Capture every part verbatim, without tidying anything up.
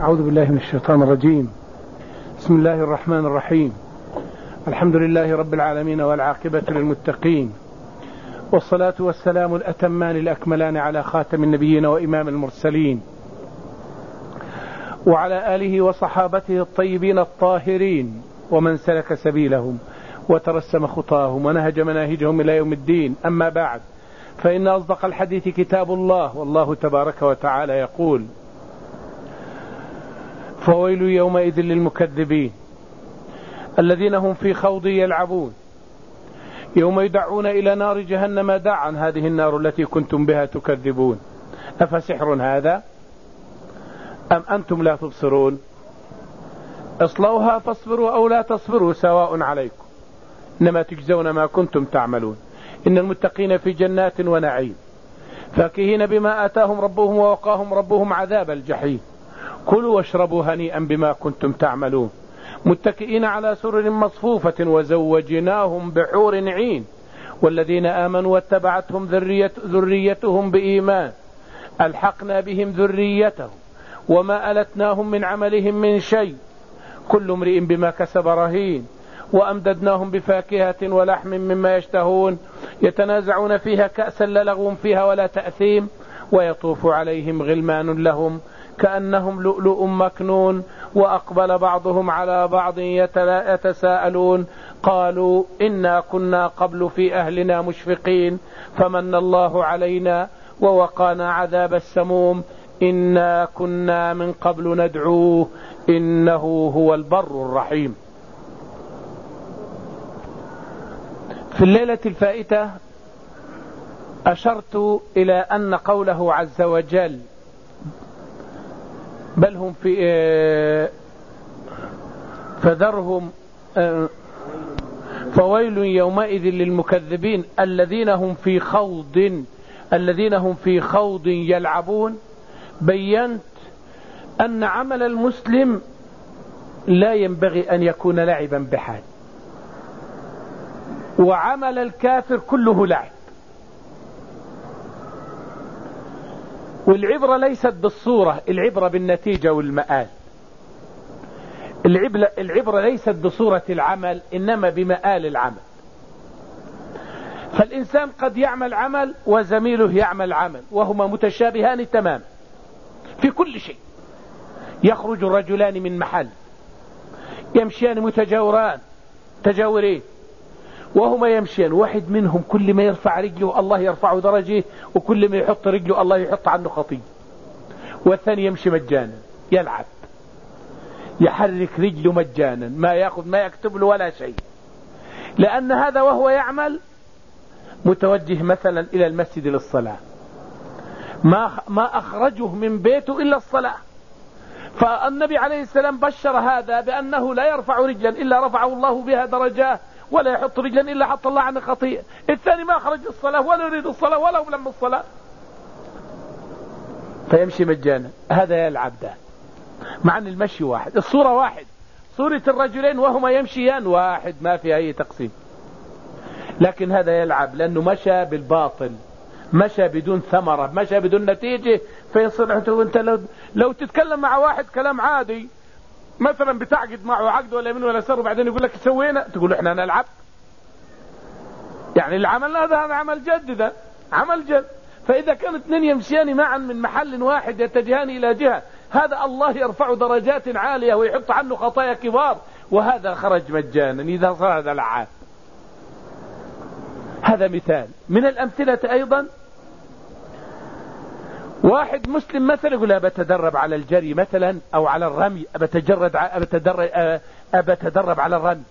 أعوذ بالله من الشيطان الرجيم. بسم الله الرحمن الرحيم. الحمد لله رب العالمين والعاقبة للمتقين، والصلاة والسلام الأتمان الأكملان على خاتم النبيين وإمام المرسلين وعلى آله وصحابته الطيبين الطاهرين ومن سلك سبيلهم وترسم خطاهم ونهج مناهجهم إلى يوم الدين. أما بعد، فإن أصدق الحديث كتاب الله، والله تبارك وتعالى يقول: فويل يومئذ للمكذبين الذين هم في خوض يلعبون يوم يدعون إلى نار جهنم دعا، هذه النار التي كنتم بها تكذبون، أفسحر هذا أم أنتم لا تبصرون اصلوها فاصبروا أو لا تصبروا سواء عليكم إنما تجزون ما كنتم تعملون. إن المتقين في جنات ونعيم فاكهين بما آتاهم ربهم ووقاهم ربهم عذاب الجحيم. كلوا واشربوا هنيئا بما كنتم تعملون متكئين على سرر مصفوفة وزوجناهم بحور عين. والذين آمنوا واتبعتهم ذرية ذريتهم بإيمان ألحقنا بهم ذريتهم وما ألتناهم من عملهم من شيء كل امرئ بما كسب رهين. وأمددناهم بفاكهة ولحم مما يشتهون يتنازعون فيها كأسا لا لغو فيها ولا تأثيم ويطوف عليهم غلمان لهم كأنهم لؤلؤ مكنون وأقبل بعضهم على بعض يتساءلون قالوا إنا كنا قبل في أهلنا مشفقين فمن الله علينا ووقانا عذاب السموم إنا كنا من قبل ندعوه إنه هو البر الرحيم. في الليلة الفائتة أشرت إلى أن قوله عز وجل بل هم في فذرهم فويل يومئذ للمكذبين الذين هم في خوض الذين هم في خوض يلعبون. بينت أن عمل المسلم لا ينبغي أن يكون لعبا بحال، وعمل الكافر كله لعب. والعبرة ليست بالصورة، العبرة بالنتيجة والمآل. العبرة ليست بصورة العمل إنما بمآل العمل. فالإنسان قد يعمل عمل وزميله يعمل عمل وهما متشابهان تماما في كل شيء. يخرج الرجلان من محل يمشيان متجاوران تجاورين وهما يمشيان، واحد منهم كل ما يرفع رجله الله يرفعه درجه، وكل ما يحط رجله الله يحط عنه خطيئة. والثاني يمشي مجانا يلعب يحرك رجله مجانا، ما يأخذ ما يكتب له ولا شيء، لأن هذا وهو يعمل متوجه مثلا إلى المسجد للصلاة، ما ما أخرجه من بيته إلا الصلاة. فالنبي عليه السلام بشر هذا بأنه لا يرفع رجلا إلا رفعه الله بها درجات، ولا يحط رجلا إلا حط الله عنه خطيئة. الثاني ما خرج الصلاة ولا يريد الصلاة ولا هو لم الصلاة، فيمشي مجانا. هذا يلعب ده، مع أن المشي واحد، الصورة واحد، صورة الرجلين وهما يمشيان واحد، ما في أي تقسيم. لكن هذا يلعب لأنه مشى بالباطل، مشى بدون ثمرة، مشى بدون نتيجة. فيصير أنت لو, لو تتكلم مع واحد كلام عادي مثلا بتعقد معه عقد ولا من ولا سر، وبعدين يقول لك سوينا، تقول احنا نلعب. يعني العمل هذا هذا عمل جد، ده عمل جد. فإذا كانوا اثنين يمشيان معا من محل واحد يتجهان إلى جهة، هذا الله يرفع درجات عالية ويحط عنه خطايا كبار، وهذا خرج مجانا. إذا صار هذا لعاب. هذا مثال من الأمثلة. أيضا واحد مسلم مثلا يقول أبتدرب على الجري مثلا أو على الرمي، أبتجرد أبتدرب, أبتدرب على الرمي،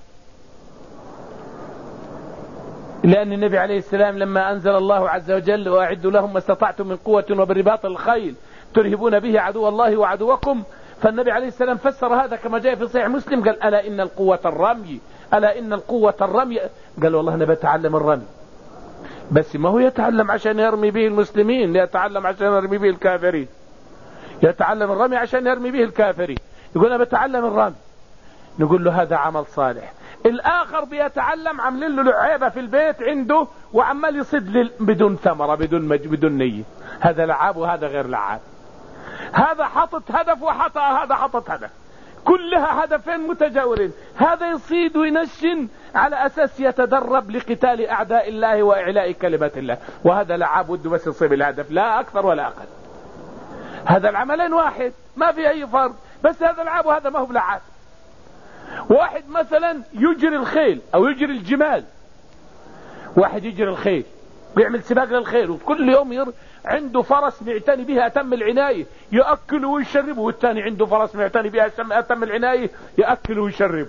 لأن النبي عليه السلام لما أنزل الله عز وجل وأعدوا لهم ما استطعتم من قوة وبالرباط الخيل ترهبون به عدو الله وعدوكم، فالنبي عليه السلام فسر هذا كما جاء في صحيح مسلم، قال ألا إن القوة الرمي، ألا إن القوة الرمي. قال والله أنا بتعلم الرمي، بس ما هو يتعلم عشان يرمي به المسلمين، يتعلم عشان يرمي به الكافرين، يتعلم الرمي عشان يرمي به الكافرين. يقول أنا بتعلم الرمي، نقول له هذا عمل صالح. الآخر بيتعلم عاملين له لعيبة في البيت عنده وعمال يصيد بدون ثمرة بدون مج... بدون نية، هذا لعاب وهذا غير لعاب. هذا حطت هدف وحطأ هذا حطت هدف، كلها هدفين متجاورين. هذا يصيد وينشن على أساس يتدرب لقتال أعداء الله وإعلاء كلمة الله، وهذا لعاب وده بس يصيب الهدف لا أكثر ولا أقل. هذا العملين واحد ما في أي فرق، بس هذا لعاب وهذا ما هو بلعاب. واحد مثلا يجري الخيل أو يجري الجمال، واحد يجري الخيل ويعمل سباق للخيل، وكل يوم ير... عنده فرس معتني بها أتم العناية يأكله ويشربه، والثاني عنده فرس معتني بها أتم العناية يأكله ويشربه.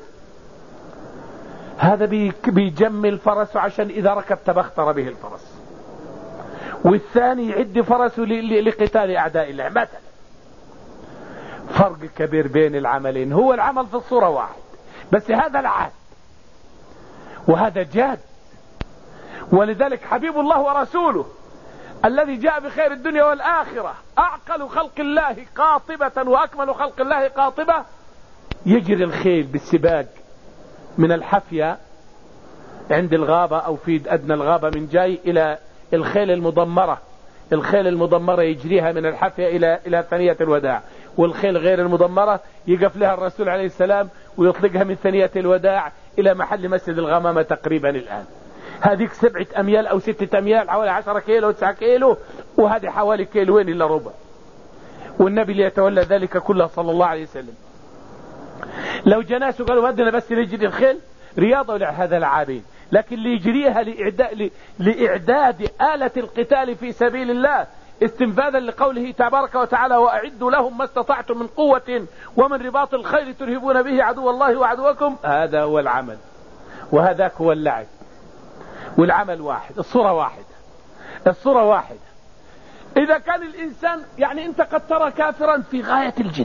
هذا بي... بيجمل فرسه عشان إذا ركب تبختر به الفرس، والثاني يعد فرسه ل... لقتال أعداء الله مثلا. فرق كبير بين العملين. هو العمل في الصورة واحد، بس هذا العاد وهذا جاد. ولذلك حبيب الله ورسوله الذي جاء بخير الدنيا والآخرة، أعقل خلق الله قاطبة وأكمل خلق الله قاطبة، يجري الخيل بالسباق من الحفية عند الغابة أو في أدنى الغابة من جاي إلى الخيل المضمرة. الخيل المضمرة يجريها من الحفية إلى إلى ثنية الوداع، والخيل غير المضمرة يقف لها الرسول عليه السلام ويطلقها من ثنية الوداع إلى محل مسجد الغمامة تقريبا الآن. هذيك سبعة أميال أو ستة أميال، حوالي عشرة كيلو تسعة كيلو، وهذه حوالي كيلوين إلا ربع. والنبي ليتولى ذلك كله صلى الله عليه وسلم. لو جناس قالوا بدنا بس نجري الخيل رياضة ولا هذا العابين، لكن اللي يجريها لإعداد, لإعداد آلة القتال في سبيل الله، استنفاذا لقوله تبارك وتعالى وأعدوا لهم ما استطعتم من قوة ومن رباط الخيل ترهبون به عدو الله وعدوكم. هذا هو العمل، وهذاك هو اللعب. والعمل واحد، الصورة واحدة، الصورة واحدة. إذا كان الإنسان يعني أنت قد ترى كافرا في غاية الجد،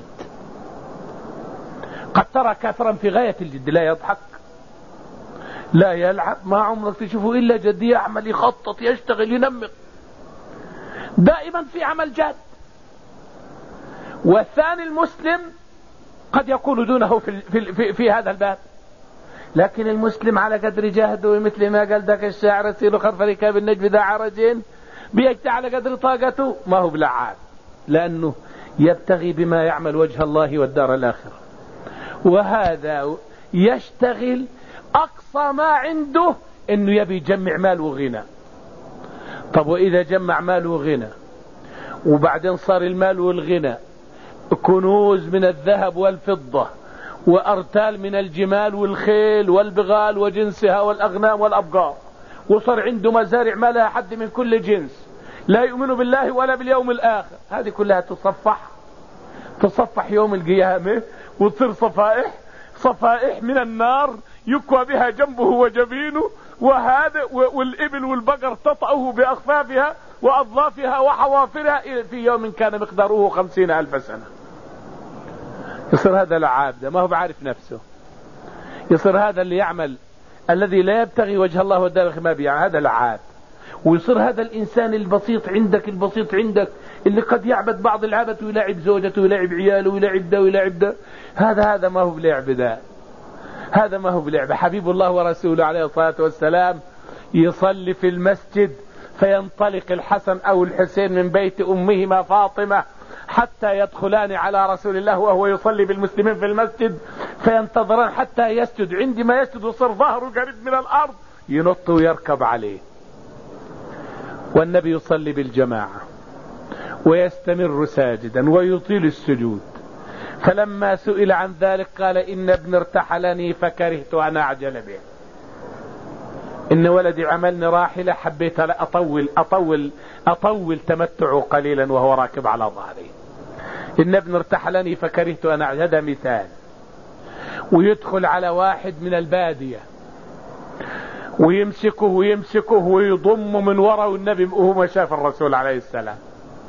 قد ترى كافرا في غاية الجد، لا يضحك لا يلعب، ما عمرك تشوفه إلا جدي، يعمل يخطط يشتغل ينمق، دائما في عمل جاد. والثاني المسلم قد يكون دونه في, في, في, في هذا الباب، لكن المسلم على قدر جهده، مثل ما قال ذاك الشاعر سير خلف ركاب النجم ذا عرجين، بيجتع على قدر طاقته، ما هو بلعاب، لأنه يبتغي بما يعمل وجه الله والدار الآخرة. وهذا يشتغل أقصى ما عنده إنه يبي يجمع مال وغنى. طب وإذا جمع مال وغنى وبعدين صار المال والغنى كنوز من الذهب والفضة وأرتال من الجمال والخيل والبغال وجنسها والأغنام والأبقار، وصار عنده مزارع ما لها حد من كل جنس، لا يؤمن بالله ولا باليوم الآخر، هذه كلها تصفح تصفح يوم القيامة وتصير صفائح صفائح من النار يكوى بها جنبه وجبينه، وهذا والإبل والبقر تطأه بأخفافها وأظلافها وحوافرها في يوم كان مقداره خمسين ألف سنة. يصير هذا لعاب، ده ما هو بعرف نفسه. يصير هذا اللي يعمل الذي لا يبتغي وجه الله والدار ما بيع، هذا لعاب. ويصير هذا الإنسان البسيط عندك البسيط عندك اللي قد يعبد بعض العبد ويلاعب زوجته ويلاعب عياله ويلاعب ده ويلاعب ده، هذا هذا ما هو بلعب، ده هذا ما هو بلعب. حبيب الله ورسوله عليه الصلاة والسلام يصلي في المسجد، فينطلق الحسن أو الحسين من بيت أمهما فاطمة حتى يدخلان على رسول الله وهو يصلي بالمسلمين في المسجد، فينتظران حتى يسجد. عندما يسجد وصر ظهره قريب من الأرض ينط ويركب عليه، والنبي يصلي بالجماعة ويستمر ساجدا ويطيل السجود. فلما سئل عن ذلك قال إن ابن ارتحلني فكرهت أن أعجل به، إن ولدي عملني راحلة حبيت أطول أطول أطول تمتعه قليلا وهو راكب على ظهري. إن ابن ارتحلني فكرهت أن أعجل، هذا مثال. ويدخل على واحد من البادية ويمسكه ويمسكه ويضم من وراء النبي وهو شاف الرسول عليه السلام،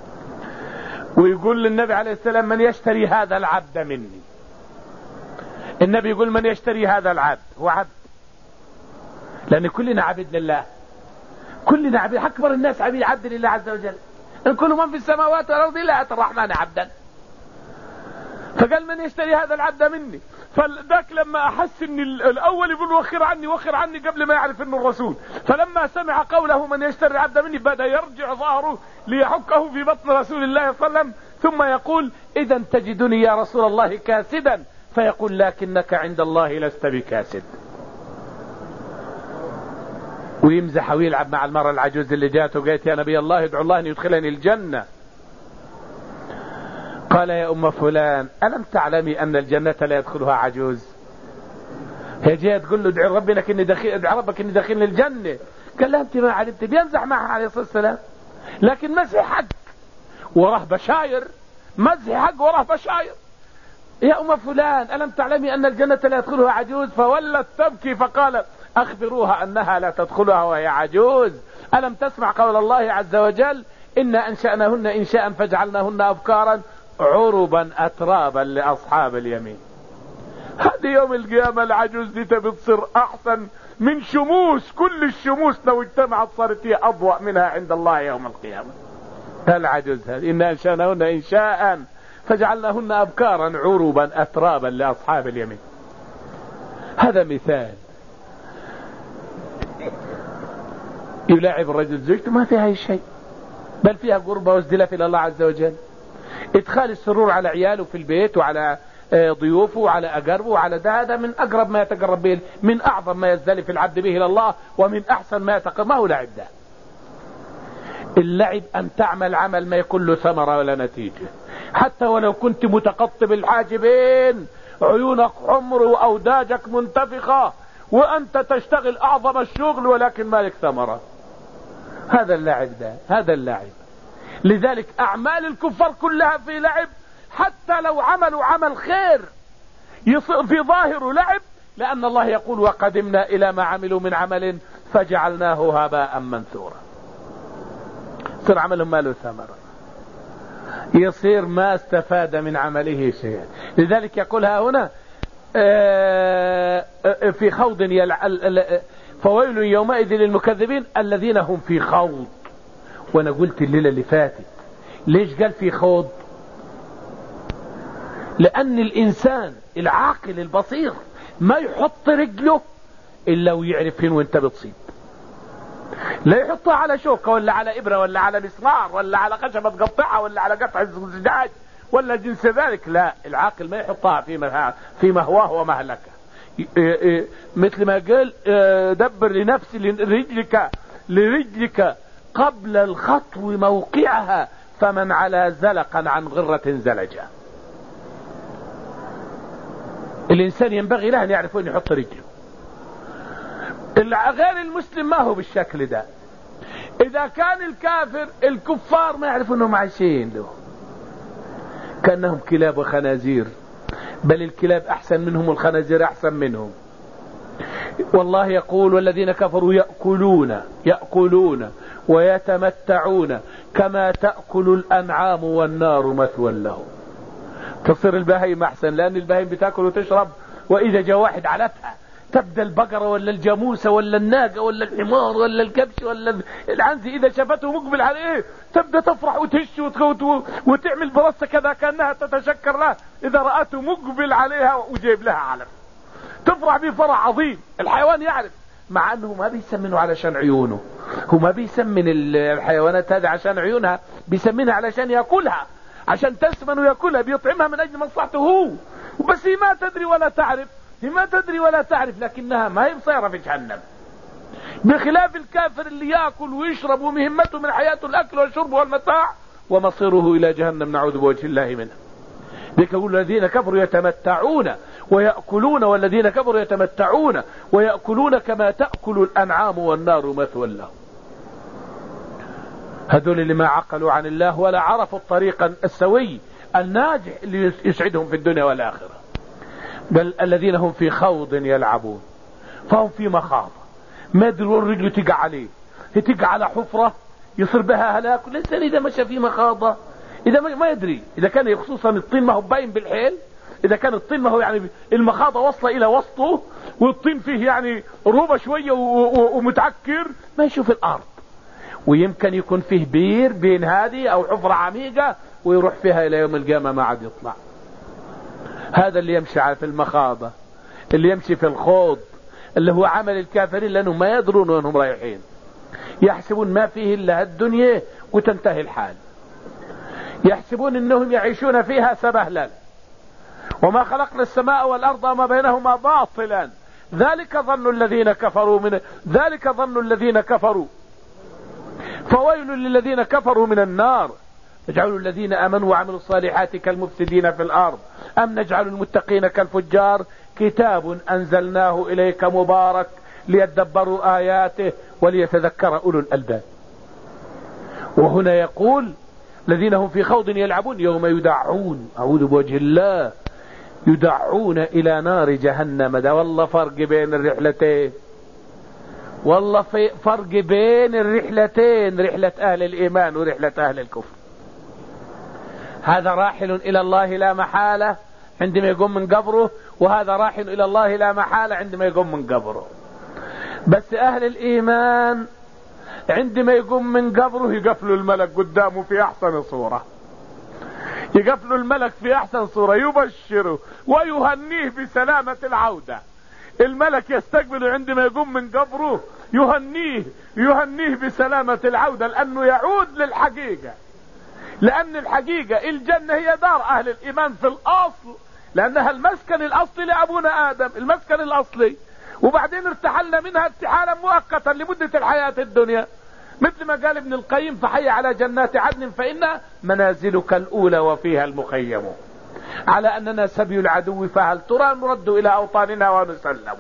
ويقول للنبي عليه السلام من يشتري هذا العبد مني. النبي يقول من يشتري هذا العبد؟ هو عبد، لأن كلنا عبد لله، كلنا عبد، أكبر الناس عبد عبد لله عز وجل، إن كل من في السماوات والأرض إلا أتى الرحمن عبدا. فقال من يشتري هذا العبد مني. فذاك لما أحس أن الأول يقول وخر عني وخر عني قبل ما يعرف أنه الرسول، فلما سمع قوله من يشتري العبد مني بدأ يرجع ظهره ليحكه في بطن رسول الله صلى الله عليه وسلم، ثم يقول إذا تجدني يا رسول الله كاسدا، فيقول لكنك عند الله لست بكاسد، ويمزح ويلعب مع المرأة العجوز اللي جاته وقالت يا نبي الله ادعو الله أن يدخلني الجنة. قال يا أم فلان ألم تعلمي أن الجنة لا يدخلها عجوز؟ هي جاء تقول له ادعي ربك اني دخيل ادعي ربك اني داخل الجنة. قال لها انت ما علمت، بيمزح معها عليه الصلاة والسلام، لكن مزح حق وراه بشاير، مزح حق وراه بشاير. يا أم فلان ألم تعلمي أن الجنة لا يدخلها عجوز؟ فولت تبكي فقالت أخبروها أنها لا تدخلها وهي عجوز. ألم تسمع قول الله عز وجل إنا أنشأناهن إنشاء فجعلناهن أبكارا عربا أترابا لأصحاب اليمين. هذه يوم القيامة العجوز دي بتصير أحسن من شموس، كل الشموس لو اجتمعت صارت هي أضوأ منها عند الله يوم القيامة. العجوز هذه إنا أنشأناهن إنشاء فجعلناهن أبكارا عربا أترابا لأصحاب اليمين. هذا مثال. يلاعب الرجل زوجته ما فيها أي شيء، بل فيها قربة وازدلاف إلى الله عز وجل، إدخال السرور على عياله في البيت وعلى ضيوفه وعلى أقربه وعلى ده. هذا من أقرب ما يتقرب به، من أعظم ما يزدلف العبد به إلى الله، ومن أحسن ما يتقرب. ما هو لعب ده؟ اللعب أن تعمل عمل ما يكون له ثمرة ولا نتيجة، حتى ولو كنت متقطب الحاجبين، عيونك حمر وأوداجك منتفخة، وأنت تشتغل أعظم الشغل ولكن ما لك ثمرة. هذا اللعب ده، هذا اللعب. لذلك أعمال الكفار كلها في لعب، حتى لو عملوا عمل خير يصير في ظاهره لعب، لأن الله يقول وقدمنا إلى ما عملوا من عمل فجعلناه هباء منثورا. يصير عملهم ما له ثمرة، يصير ما استفاد من عمله شيئا. لذلك يقولها هنا في خوض يلعب، فويل يومئذ للمكذبين الذين هم في خوض. وانا قلت الليلة اللي فاتت ليش قال في خوض؟ لأن الإنسان العاقل البصير ما يحط رجله إلا ويعرف فين وانت بتصيب. لا يحطها على شوكة ولا على إبرة ولا على مسمار ولا على خشبة تقطعها ولا على قطع زجاج ولا جنس ذلك. لا، العاقل ما يحطها في في مهواه ومهلكه. مثل ما قال دبر لنفسي لرجلك لرجلك قبل الخطو موقعها، فمن على زلقا عن غرة زلجا. الإنسان ينبغي له أن يعرف وين يحط رجله. غير المسلم ما هو بالشكل ده. إذا كان الكافر الكفار ما يعرفوا أنهم عايشين له، كأنهم كلاب وخنازير، بل الكلاب أحسن منهم والخنازير أحسن منهم. والله يقول والذين كفروا يأكلون يأكلون ويتمتعون كما تأكل الأنعام والنار مثوى لهم. تصير البهيم أحسن، لأن البهيم بتاكل وتشرب، وإذا جاء واحد علتها تبدأ البقرة ولا الجاموسة ولا الناقة ولا الحمار ولا الكبش ولا العنز إذا شافته مقبل عليه تبدأ تفرح وتهش وتعمل برصة كذا كأنها تتشكر له إذا رأته مقبل عليها وجيب لها علف، تفرح به فرح عظيم. الحيوان يعرف، مع أنه ما بيسمنه علشان عيونه، هو ما بيسمن الحيوانات هذه عشان عيونها، بيسمنها علشان يأكلها، عشان تسمن ويأكلها، بيطعمها من أجل مصلحته هو. وبس هي ما تدري ولا تعرف، هي ما تدري ولا تعرف، لكنها ما هي مصيرة في جهنم. بخلاف الكافر اللي يأكل ويشرب ومهمته من حياته الأكل والشرب والمتاع، ومصيره إلى جهنم نعوذ بوجه الله منه. ذلك يقول الذين كفروا يتمتعون ويأكلون والذين كفروا يتمتعون ويأكلون كما تأكل الأنعام والنار مثوى لهم. هذول اللي ما عقلوا عن الله ولا عرفوا الطريق السوي الناجح اللي يسعدهم في الدنيا والآخرة، بل الذين هم في خوض يلعبون، فهم في مخاض، ما يدرون رجله تقع عليه، هي تقع على حفرة يصير بها هلاك. الإنسان إذا مشى في مخاضة إذا ما يدري، إذا كان خصوصا الطين ما هو باين بالحيل، إذا كان الطين ما هو يعني المخاضة وصل إلى وسطه والطين فيه يعني ربة شوية ومتعكر، ما يشوف الأرض، ويمكن يكون فيه بير بين هذه أو حفرة عميقة ويروح فيها إلى يوم القيامة ما عاد يطلع. هذا اللي يمشي في المخاضة، اللي يمشي في الخوض، اللي هو عمل الكافرين، لأنهم ما يدرون وأنهم رايحين، يحسبون ما فيه إلا الدنيا وتنتهي الحال. يحسبون انهم يعيشون فيها سبهلل، وما خلقنا السماء والارض وما بينهما باطلا، ذلك ظن الذين كفروا من ذلك ظن الذين كفروا فويل للذين كفروا من النار. نجعل الذين امنوا وعملوا الصالحات كالمفسدين في الارض ام نجعل المتقين كالفجار. كتاب انزلناه اليك مبارك ليدبروا اياته وليتذكر اولو الالباب. وهنا يقول الذين هم في خوض يلعبون يوم يدعون، اعوذ بوجه الله، يدعون الى نار جهنم. ده والله فرق بين الرحلتين، والله في فرق بين الرحلتين، رحلة اهل الايمان ورحلة اهل الكفر. هذا راحل الى الله لا محالة عندما يقوم من قبره، وهذا راحل الى الله لا محالة عندما يقوم من قبره. بس اهل الايمان عندما يقوم من قبره يقفلوا الملك قدامه في احسن صورة، يقفلوا الملك في احسن صورة، يبشره ويهنيه بسلامة العودة. الملك يستقبله عندما يقوم من قبره، يهنيه يهنيه بسلامة العودة، لانه يعود للحقيقة. لان الحقيقة الجنة هي دار اهل الايمان في الاصل، لانها المسكن الاصلي لابونا ادم، المسكن الاصلي، وبعدين ارتحلنا منها ارتحالا مؤقتا لمدة الحياة الدنيا. مثل ما قال ابن القيم: فحي على جنات عدن فإن منازلك الأولى وفيها المخيم، على أننا سبي العدو فهل ترى نرد إلى أوطاننا ونسلم.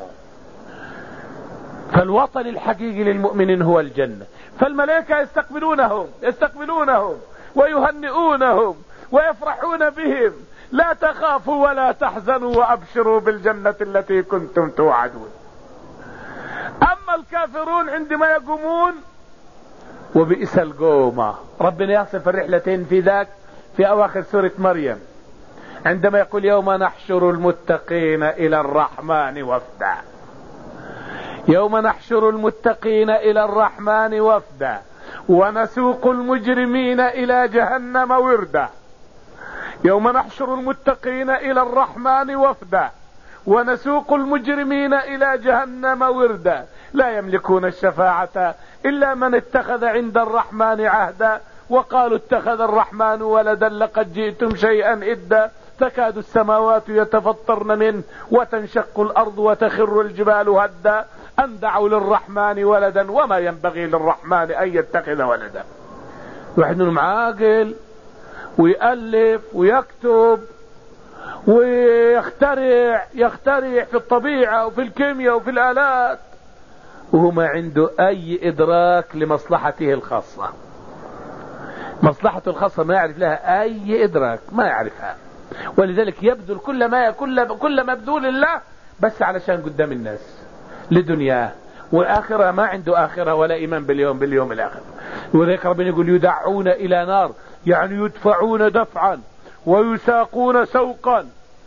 فالوطن الحقيقي للمؤمنين هو الجنة. فالملائكة يستقبلونهم يستقبلونهم ويهنئونهم ويفرحون بهم: لا تخافوا ولا تحزنوا وأبشروا بالجنة التي كنتم توعدون. أما الكافرون عندما يقومون وبئس القومة. ربنا يصف الرحلتين في ذاك في أواخر سورة مريم عندما يقول: يوم نحشر المتقين إلى الرحمن وفدا. يوم نحشر المتقين إلى الرحمن وفدا ونسوق المجرمين إلى جهنم وردا. يوم نحشر المتقين إلى الرحمن وفدا ونسوق المجرمين إلى جهنم وردا لا يملكون الشفاعة إلا من اتخذ عند الرحمن عهدا وقالوا اتخذ الرحمن ولدا لقد جئتم شيئا إدا تكاد السماوات يتفطرن منه وتنشق الأرض وتخر الجبال هدا أن دعوا للرحمن ولدا وما ينبغي للرحمن أن يتخذ ولدا. واحد منهم عاقل ويألف ويكتب ويخترع يخترع في الطبيعة وفي الكيمياء وفي الآلات، وهو ما عنده أي إدراك لمصلحته الخاصة. مصلحته الخاصة ما يعرف لها أي إدراك، ما يعرفها، ولذلك يبذل كل ما كل كل مبذول الله بس علشان قدام الناس لدنياه، والآخرة ما عنده آخرة ولا إيمان باليوم باليوم الآخر. ولذلك ربنا يقول: يدعون إلى نار، يعني يدفعون دفعا ويساقون سوقا.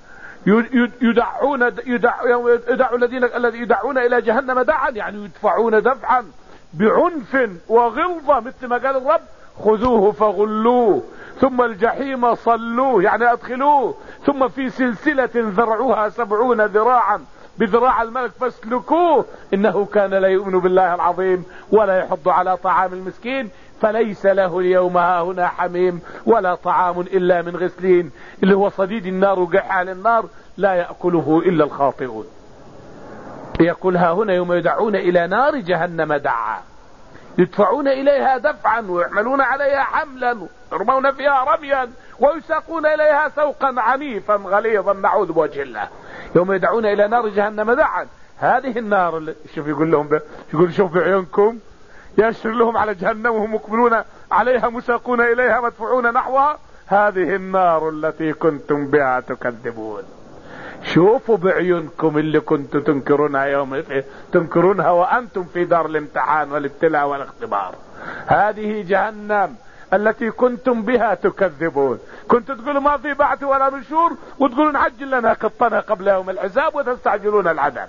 يدعون يدعوا الذين الذي يدعون إلى جهنم دعا، يعني يدفعون دفعا بعنف وغلظة، مثل ما قال الرب: خذوه فغلوه ثم الجحيم صلوه، يعني أدخلوه، ثم في سلسلة ذرعوها سبعون ذراعا بذراع الملك فاسلكوه إنه كان لا يؤمن بالله العظيم ولا يحض على طعام المسكين فليس له اليوم هاهنا حميم ولا طعام إلا من غسلين، اللي هو صديد النار وقحال النار لا يأكله إلا الخاطئون. يقول: ها هنا يوم يدعون إلى نار جهنم دعا، يدفعون إليها دفعا ويحملون عليها حملا يرمون فيها رميا ويساقون إليها سوقا عنيفا غليظا نعوذ بوجه الله. يوم يدعون إلى نار جهنم دعا، هذه النار اللي شوف يقول لهم ب... يقول: شوف بعيونكم، يشر لهم على جهنم وهم مقبلون عليها مساقون إليها مدفوعون نحوها، هذه النار التي كنتم بها تكذبون. شوفوا بعيونكم اللي كنتم تنكرونها يوم تنكرونها وأنتم في دار الامتحان والابتلاء والاختبار. هذه جهنم التي كنتم بها تكذبون. كنتم تقولوا ما في بعث ولا نشور، وتقولون عجل لنا قطنا قبل يوم الحساب وتستعجلون العذاب.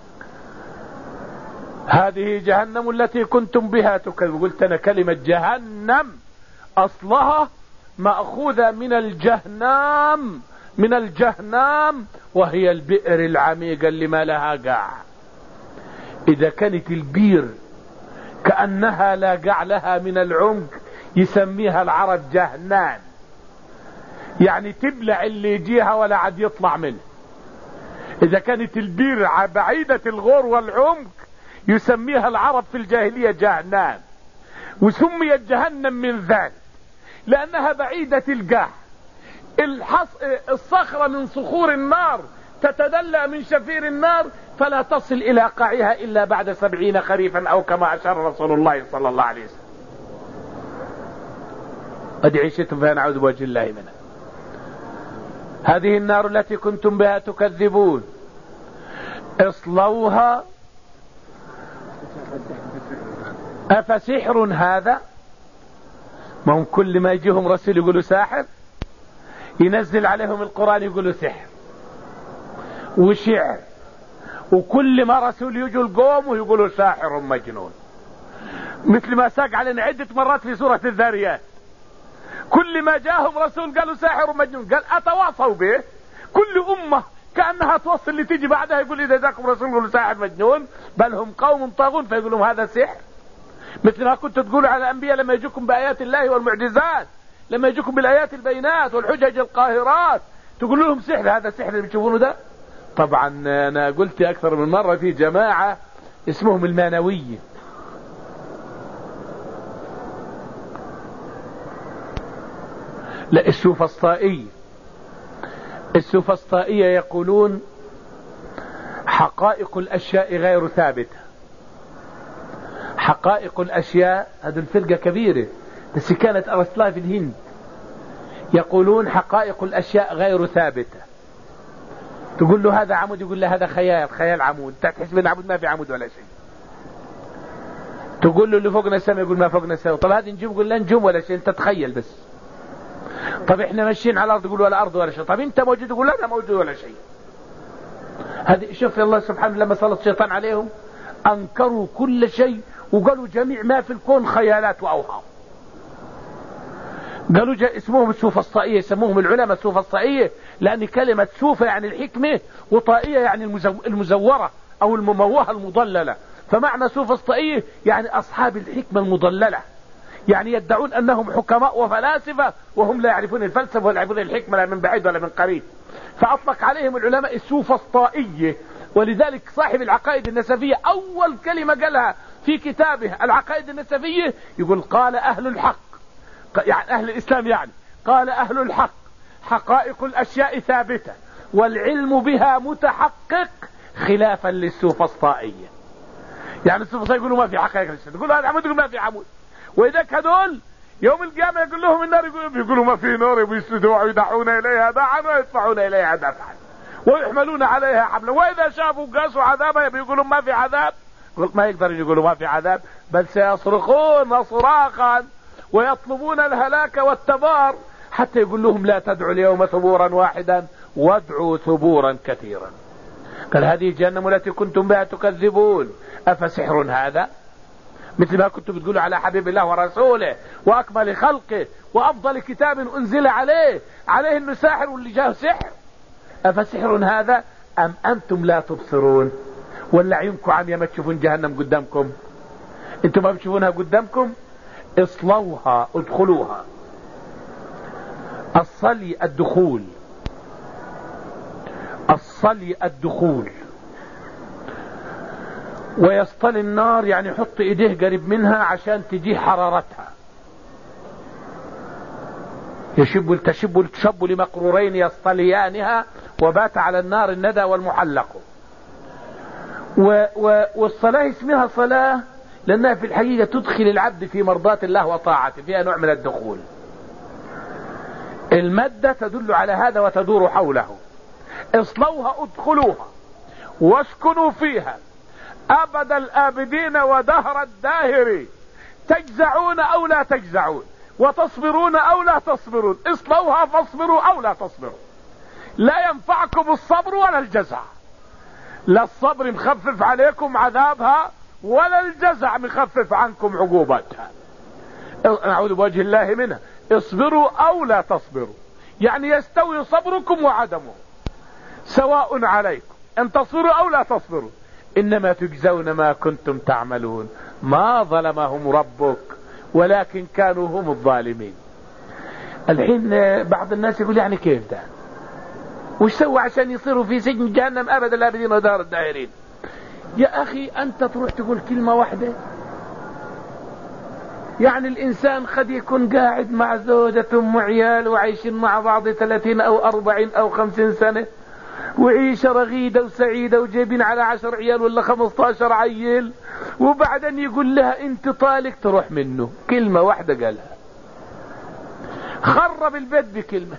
هذه جهنم التي كنتم بها تكذبون. قلت أنا كلمة جهنم أصلها مأخوذة من الجهنم من الجهنم وهي البئر العميقة اللي ما لها قاع. إذا كانت البير كأنها لا قاع لها من العمق يسميها العرب جهنان، يعني تبلع اللي يجيها ولا عاد يطلع منه. اذا كانت البير بعيدة الغور والعمق يسميها العرب في الجاهلية جهنم، وسميت جهنم من ذلك لانها بعيدة الجاه. الحص... الصخرة من صخور النار تتدلى من شفير النار فلا تصل الى قاعها الا بعد سبعين خريفا او كما اشار رسول الله صلى الله عليه وسلم. قد عيشتم فيها نعوذ بوجه الله منها. هذه النار التي كنتم بها تكذبون اصلوها افسحر هذا. ما هم كل ما يجيهم رسول يقولوا ساحر، ينزل عليهم القرآن يقولوا سحر وشعر، وكل ما رسول يجوا القوم ويقولوا ساحر مجنون، مثل ما ساق علينا عدة مرات في سورة الذاريات. كل ما جاهم رسول قالوا ساحر مجنون، قال اتواصوا به. كل امة كأنها توصل اللي تيجي بعدها يقول اذا جاكم رسول يقولوا ساحر مجنون، بل هم قوم طاغون فيقولون هذا سحر. مثل ما كنتوا تقولوا على الانبياء لما يجوكم بايات الله والمعجزات، لما يجوكم بالايات البينات والحجج القاهرات تقولوا لهم سحر. هذا سحر اللي بتشوفونه ده. طبعا انا قلت اكثر من مرة في جماعة اسمهم المانوية، لا السوفسطائية. السوفسطائية يقولون حقائق الاشياء غير ثابتة. حقائق الاشياء هذه الفرقة كبيرة بس كانت ارسلها في الهند. يقولون حقائق الاشياء غير ثابتة. تقول له هذا عمود يقول له هذا خيال، خيال عمود. انت تحس بان عمود ما في عمود ولا شيء. تقول له اللي فوقنا السماء يقول ما فوقنا السماء. طب هذه نجوم يقول لا نجوم ولا شيء، انت تخيل بس. طب احنا ماشيين على الارض يقول ولا ارض ولا شيء. طب انت موجود يقول لا انا موجود ولا شيء. هذه شوف الله سبحانه لما سلط الشيطان عليهم انكروا كل شيء وقالوا جميع ما في الكون خيالات واوهام. قالوا جاء اسمهم السوفسطائية، يسموهم العلماء السوفسطائية لأن كلمة سوفة يعني الحكمة وطائية يعني المزو... المزورة أو المموهة المضللة. فمعنى سوفسطائية يعني أصحاب الحكمة المضللة، يعني يدعون أنهم حكماء وفلاسفة وهم لا يعرفون الفلسفة ولا يعرفون الحكمة لا من بعيد ولا من قريب. فأطلق عليهم العلماء السوفسطائية. ولذلك صاحب العقائد النسفية أول كلمة قالها في كتابه العقائد النسفية يقول قال أهل الحق، يعني أهل الإسلام، يعني قال أهل الحق حقائق الأشياء ثابتة والعلم بها متحقق خلافا للسوفسطائية. يعني السوفسطائية يقولوا ما في حقائق الأشياء، يقولوا هذا عمود يقول ما في عمود. وإذاك هذول يوم القيامة يقول لهم النار يقولوا ما في نار ويسدوا ويدعون إليها دعا ويدفعون إليها دفعا ويحملون عليها حملا، وإذا شافوا قاسوا عذابها يقولون ما في عذاب. ما يقدرون يقولوا ما في عذاب، بل سيصرخون صراخا ويطلبون الهلاك والتبار حتى يقول لهم لا تدعوا اليوم ثبورا واحدا وادعوا ثبورا كثيرا. قال هذه جهنم التي كنتم بها تكذبون أفسحر هذا، مثل ما كنتم بتقولوا على حبيب الله ورسوله وأكمل خلقه وأفضل كتاب أنزل عليه عليه إنه ساحر واللي جاه سحر. أفسحر هذا أم أنتم لا تبصرون، ولا عيونكم عمياء ما تشوفون جهنم قدامكم؟ انتم ما بتشوفونها قدامكم؟ اصلوها ادخلوها. الصلي الدخول، الصلي الدخول. ويصطلي النار يعني يحط ايديه قريب منها عشان تجيه حرارتها. يشب تشب تشب لمقرورين يصطليانها وبات على النار الندى والمحلق. و و والصلاة اسمها صلاة لأنها في الحقيقة تدخل العبد في مرضاة الله وطاعته، فيها نوع من الدخول. المادة تدل على هذا وتدور حوله. اصلوها ادخلوها واسكنوا فيها أبد الآبدين ودهر الداهر، تجزعون أو لا تجزعون وتصبرون أو لا تصبرون. اصلوها فاصبروا أو لا تصبروا. لا ينفعكم الصبر ولا الجزع، لا الصبر مخفف عليكم عذابها ولا الجزع مخفف عنكم عقوباتها. نعوذ بوجه الله منها. اصبروا أو لا تصبروا، يعني يستوي صبركم وعدمه، سواء عليكم أن تصبروا أو لا تصبروا، إنما تجزون ما كنتم تعملون. ما ظلمهم ربك ولكن كانوا هم الظالمين. الحين بعض الناس يقول يعني كيف ده؟ وش سوى عشان يصيروا في سجن جهنم أبد الآبدين ودار الدائرين؟ يا أخي أنت تروح تقول كلمة واحدة. يعني الإنسان قد يكون قاعد مع زوجة وعيال وعايشين مع بعض ثلاثين أو أربعين أو خمسين سنة، وعيشة رغيدة وسعيدة وجايبين على عشر عيال ولا خمستاشر عيل، وبعدين يقول لها أنت طالق، تروح منه كلمة واحدة قالها. خرب البيت بكلمة،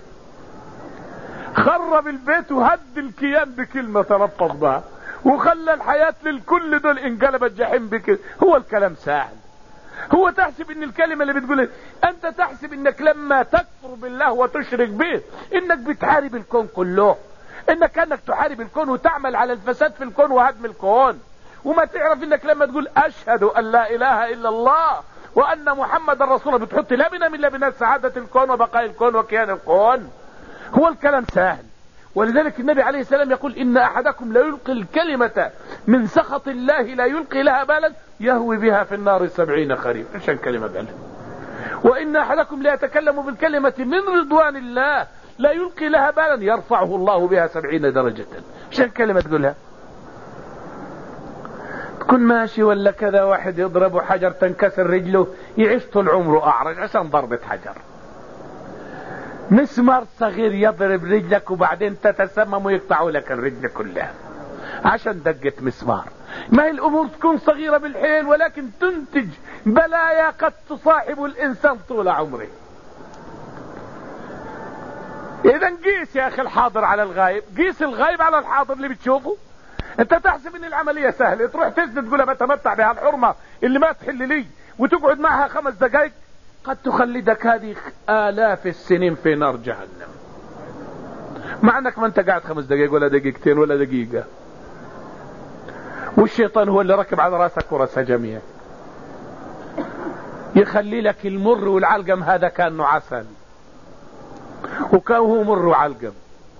خرب البيت وهد الكيان بكلمة تلفظ بها، وخلى الحياة للكل دول انقلبت جحيم بكلمة. هو الكلام سهل. هو تحسب ان الكلمة اللي بتقولها انت تحسب انك لما تكفر بالله وتشرك به انك بتحارب الكون كله، انك انك تحارب الكون وتعمل على الفساد في الكون وهدم الكون، وما تعرف انك لما تقول اشهد ان لا اله الا الله وان محمد رسول الله بتحط لبنة من لبنات سعادة الكون وبقاء الكون وكيان الكون. هو الكلام سهل. ولذلك النبي عليه السلام يقول إن أحدكم لا يلقي الكلمة من سخط الله لا يلقي لها بالا يهوي بها في النار سبعين خريف. عشان كلمة قالها. وإن أحدكم لا يتكلم بالكلمة من رضوان الله لا يلقي لها بالا يرفعه الله بها سبعين درجة. عشان كلمة تقولها. تكون ماشي ولا كذا واحد يضربه حجر تنكسر رجله يعيش طول عمره أعرج عشان ضربة حجر. مسمار صغير يضرب رجلك وبعدين تتسمم ويقطعوا لك الرجل كلها عشان دقة مسمار. ما هي الامور تكون صغيرة بالحيل ولكن تنتج بلايا قد تصاحب الانسان طول عمره. اذا قيس يا اخي الحاضر على الغايب، قيس الغايب على الحاضر اللي بتشوفه. انت تحسب ان العملية سهلة، تروح تسند تقولها بتمتع بها الحرمة اللي ما تحل لي وتقعد معها خمس دقائق قد تخلدك هذه آلاف السنين في نار جهنم، مع انك ما انت قاعد خمس دقائق ولا دقيقتين ولا دقيقة. والشيطان هو اللي ركب على راسك وراسها جميع، يخلي لك المر والعلقم. هذا كان عسل وكان هو مر وعلقم.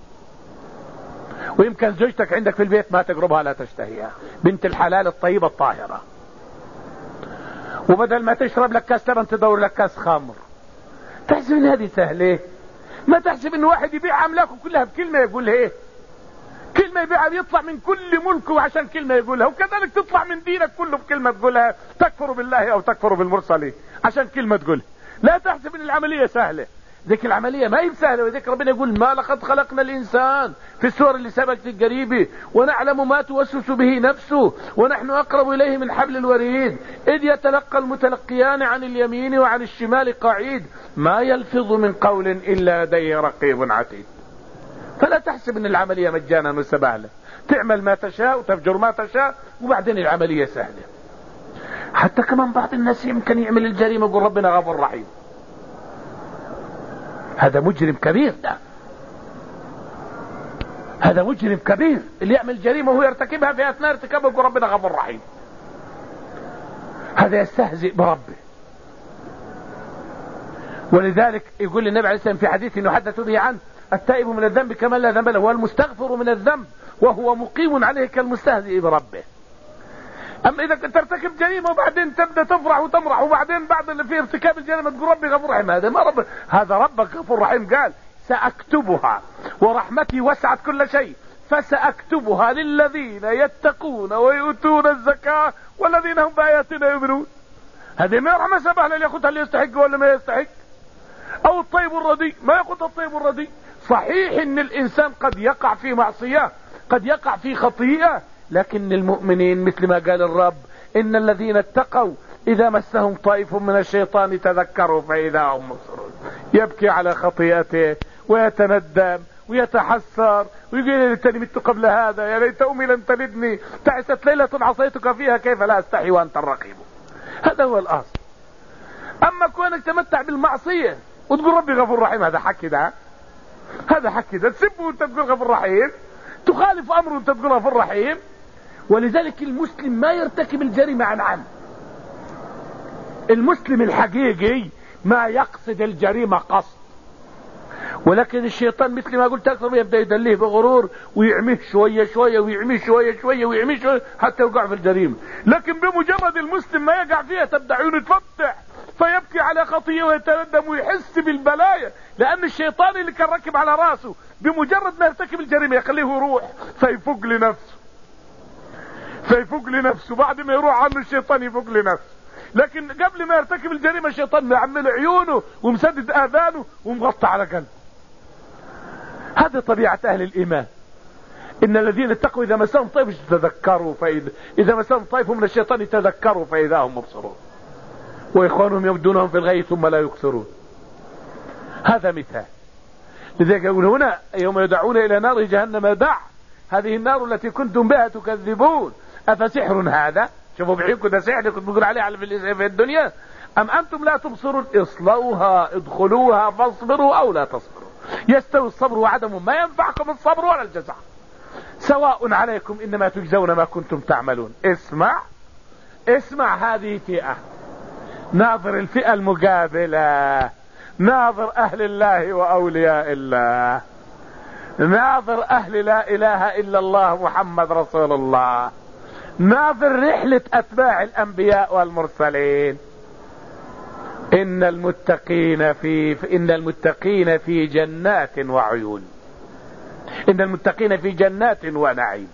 ويمكن زوجتك عندك في البيت ما تقربها لا تشتهيها، بنت الحلال الطيبة الطاهرة، وبدل ما تشرب لك كاس لبن تدور لك كاس خمر. تحسب ان هذه سهلة؟ ما تحسب ان واحد يبيع املاكه كلها بكلمة يقولها. ايه كلمة يبيعها بيطلع من كل ملكه عشان كلمة يقولها، وكذلك تطلع من دينك كله بكلمة تقولها. تكفر بالله او تكفر بالمرسلين عشان كلمة تقولها. لا تحسب ان العملية سهلة، ذيك العملية ما هي سهلة. وذيك ربنا يقول ما لقد خلقنا الإنسان في السور اللي سبقت القريبة ونعلم ما توسوس به نفسه ونحن أقرب إليه من حبل الوريد إذ يتلقى المتلقيان عن اليمين وعن الشمال قعيد ما يلفظ من قول إلا لديه رقيب عتيد. فلا تحسب ان العملية مجانا وسبالة، تعمل ما تشاء وتفجر ما تشاء وبعدين العملية سهلة. حتى كمان بعض الناس يمكن يعمل الجريمة يقول ربنا غفور رحيم. هذا مجرم كبير، ده هذا مجرم كبير اللي يعمل جريمة وهو يرتكبها في اثناء ارتكابه يقول ربنا غفور رحيم. هذا يستهزئ بربه. ولذلك يقول النبي عليه السلام في حديث يحدث به عنه التائب من الذنب كما لا ذنب له والمستغفر من الذنب وهو مقيم عليه كالمستهزئ بربه. اما اذا كنت ترتكب جريمه وبعدين تبدا تفرح وتمرح وبعدين بعد اللي في ارتكاب الجريمه تقول ربي غفور رحيم، هذا ما رب هذا ربك غفور رحيم. قال ساكتبها ورحمتي وسعت كل شيء فساكتبها للذين يتقون ويؤتون الزكاه والذين هم باياتنا يؤمنون. هذه ما رحمه سبحانه اللي ياخذها اللي يستحق ولا ما يستحق. او الطيب الرديء ما ياخذ الطيب الرديء. صحيح ان الانسان قد يقع في معصيه قد يقع في خطيئه، لكن المؤمنين مثل ما قال الرب ان الذين اتقوا اذا مسهم طائف من الشيطان تذكروا فاذا هم مبصرون. يبكي على خطيئته ويتندم ويتحسر ويقول ليتني مت قبل هذا، يا ليت امي لم تلدني، تعست ليله عصيتك فيها كيف لا استحي وانت الرقيب. هذا هو الاصل. اما كونك تمتع بالمعصيه وتقول ربي غفور رحيم، هذا حكي ده هذا حكي ده تسبه وانت تقول غفور رحيم، تخالف امره وانت تقول غفور رحيم. ولذلك المسلم ما يرتكب الجريمة عن عمد. المسلم الحقيقي ما يقصد الجريمة قصد، ولكن الشيطان مثل ما قلت اكثر يبدأ يدليه بغرور ويعميه شوية شوية ويعميه شوية شوية ويعميه شوية حتى يوقع في الجريمة. لكن بمجرد المسلم ما يقع فيها تبدأ عيونه تفتح فيبكي على خطيئة ويتندم ويحس بالبلايا، لأن الشيطان اللي كان راكب على راسه بمجرد ما يرتكب الجريمة يخليه يروح فيفوق لنفسه فيفوق لنفسه بعد ما يروح عنه الشيطان يفوق لنفسه. لكن قبل ما يرتكب الجريمة الشيطان معمل عيونه ومسدد آذانه ومغطى على قلبه. هذه طبيعة أهل الإيمان. إن الذين اتقوا إذا مسهم طيف تذكروا فإذا إذا مسهم طيف من الشيطان يتذكروا فإذا هم مبصرون وإخوانهم يمدونهم في الغي ثم لا يكثرون. هذا مثال. لذلك يقول هنا يوم يدعون إلى نار جهنم دع، هذه النار التي كنتم بها تكذبون أفسحر هذا؟ شوفوا بعينكم ده سحر كنت بقول عليه على في الدنيا أم أنتم لا تبصرون اصلوها ادخلوها فاصبروا أو لا تصبروا يستوي الصبر وعدمه ما ينفعكم الصبر ولا الجزع سواء عليكم إنما تجزون ما كنتم تعملون. اسمع اسمع هذه فئة، ناظر الفئة المقابلة، ناظر أهل الله وأولياء الله، ناظر أهل لا إله إلا الله محمد رسول الله، ناظر رحلة أتباع الأنبياء والمرسلين. إن المتقين في إن المتقين في جنات وعيون، إن المتقين في جنات ونعيم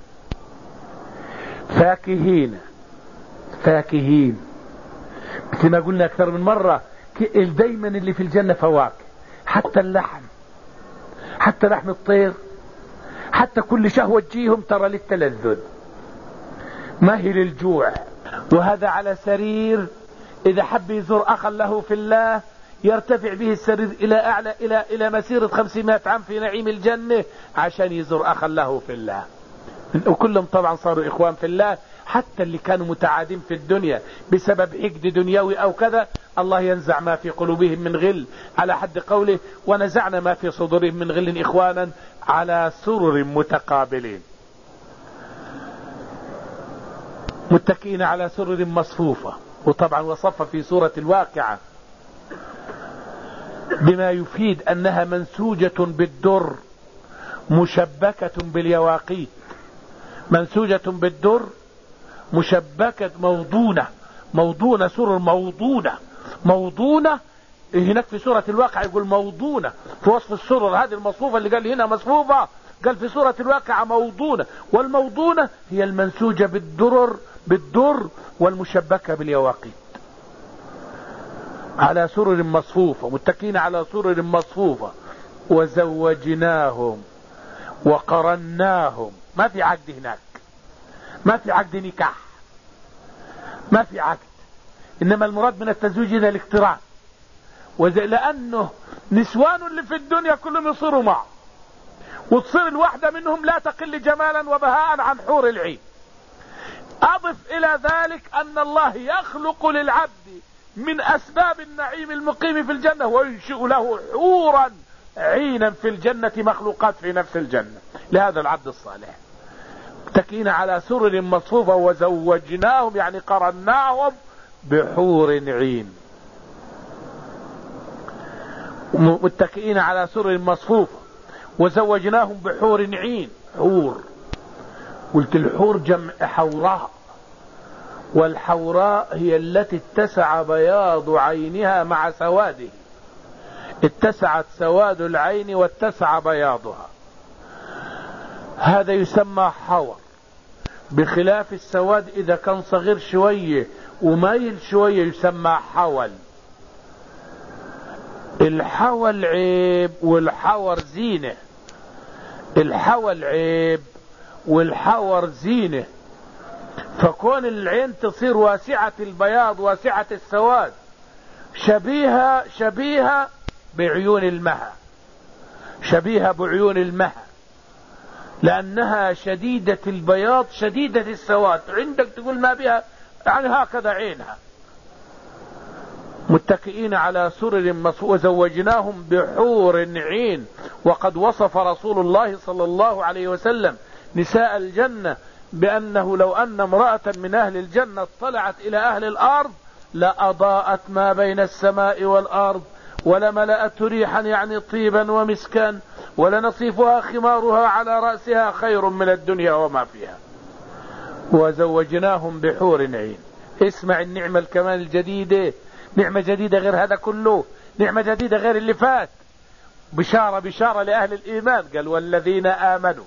فاكهين فاكهين مثل ما قلنا أكثر من مرة دايما اللي في الجنة فواكه، حتى اللحم، حتى لحم الطير، حتى كل شهوة تجيهم ترى للتلذذ ما هي للجوع. وهذا على سرير إذا حب يزور أخا له في الله يرتفع به السرير إلى أعلى إلى إلى مسيرة خمسمائة عام في نعيم الجنة عشان يزور أخا له في الله. وكلهم طبعا صاروا إخوان في الله، حتى اللي كانوا متعادين في الدنيا بسبب حقد دنيوي أو كذا الله ينزع ما في قلوبهم من غل، على حد قوله ونزعنا ما في صدورهم من غل إخوانا على سرر متقابلين متكئين على سرر مصفوفة. وطبعا وصف في سورة الواقعة بما يفيد أنها منسوجة بالدر مشبكة باليواقيت، منسوجة بالدر مشبكة موضونة، موضونة سرر موضونة موضونة. هناك في سورة الواقعة يقول موضونة في وصف السرر هذه المصفوفة اللي قال هنا مصفوفة، قال في سورة الواقعة موضونة. والموضونة هي المنسوجة بالدرر بالدر والمشبكة باليواقيت على سرر مصفوفة متكئين على سرر مصفوفة وزوجناهم وقرناهم. ما في عقد هناك، ما في عقد نكاح، ما في عقد، إنما المراد من التزويج هنا الاقتران. لأنه نسوان اللي في الدنيا كلهم يصيروا معه وتصير الواحدة منهم لا تقل جمالا وبهاء عن حور العين. أضف إلى ذلك أن الله يخلق للعبد من أسباب النعيم المقيم في الجنة وينشئ له حورا عينا في الجنة مخلوقات في نفس الجنة لهذا العبد الصالح. متكئين على سرر مصفوفة وزوجناهم يعني قرناهم بحور عين. متكئين على سرر مصفوفة وزوجناهم بحور عين. حور قلت الحور جمع حوراء، والحوراء هي التي اتسع بياض عينها مع سواده، اتسعت سواد العين واتسع بياضها، هذا يسمى حور. بخلاف السواد إذا كان صغير شوية ومايل شوية يسمى حول. الحول عيب والحور زينة، الحول عيب والحور زينة. فكون العين تصير واسعة البياض واسعة السواد شبيهة شبيهة بعيون المها، شبيهة بعيون المها لأنها شديدة البياض شديدة السواد، عندك تقول ما بها يعني هكذا عينها. متكئين على سرر مصفوفة وزوجناهم بحور عين. وقد وصف رسول الله صلى الله عليه وسلم نساء الجنة بأنه لو أن امرأة من أهل الجنة اطلعت إلى أهل الأرض لأضاءت ما بين السماء والأرض ولملأت ريحا يعني طيبا ومسكا ولنصيفها خمارها على رأسها خير من الدنيا وما فيها. وزوجناهم بحور عين. اسمع النعمة الكمال الجديدة نعمة جديدة غير هذا كله، نعمة جديدة غير اللي فات. بشارة بشارة لأهل الإيمان. قال والذين آمنوا